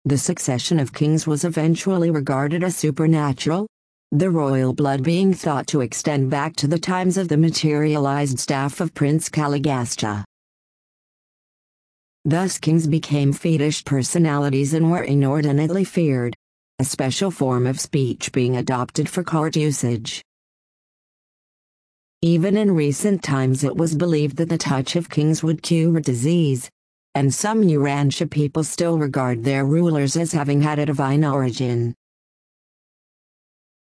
The succession of kings was eventually regarded as supernatural, the royal blood being thought to extend back to the times of the materialized staff of Prince Caligasta. Thus kings became fetish personalities and were inordinately feared, a special form of speech being adopted for court usage. Even in recent times it was believed that the touch of kings would cure disease, and some Urantia people still regard their rulers as having had a divine origin.